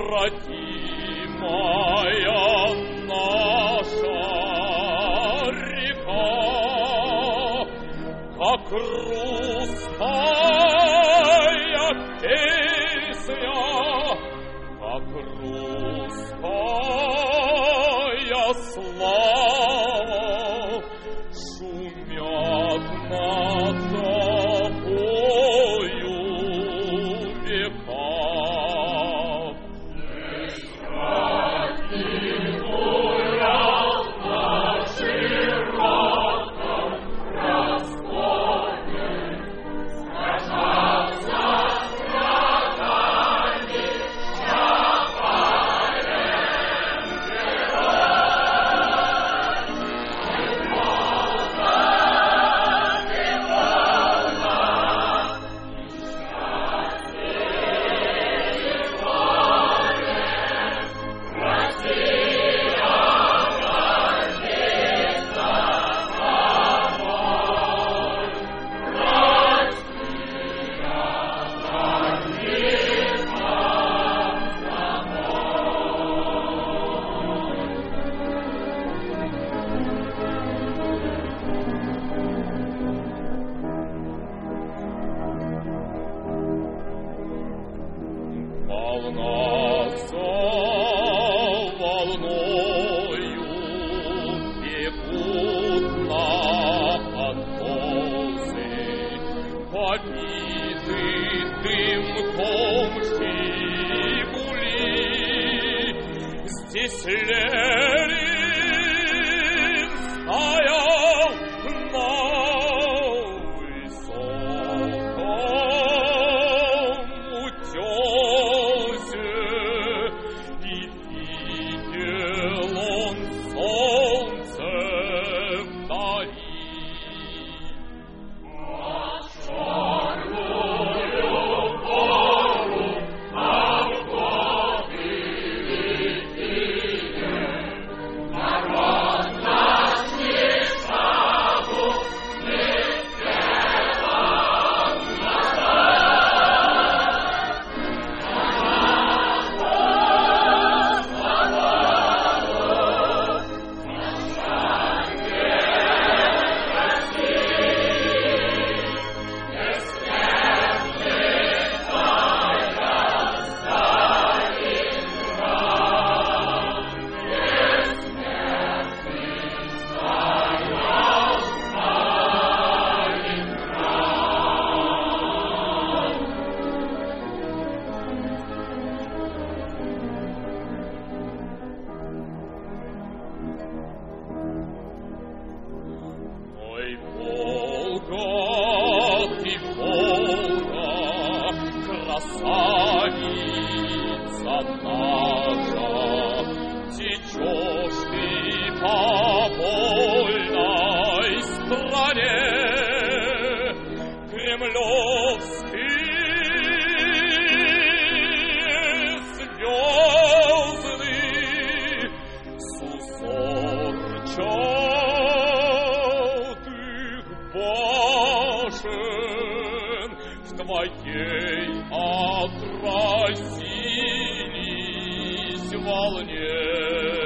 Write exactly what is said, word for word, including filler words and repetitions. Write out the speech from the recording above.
родимая наша река, как русская песня, как русская слава, шумят над тобою века. Волна за волною бегут на откосы, побиты дымком Жигули. Здесь Ленин стоял на высоком утёсе, и видел он солнце вдали. Над черную гору, над годы великие, народ наш ни шагу не сделал назад. Ой, Волга, ты Волга, красавица наша, течешь ты по вольной стране, кремлевские звезды с узорчатых башен в твоей отразились волне.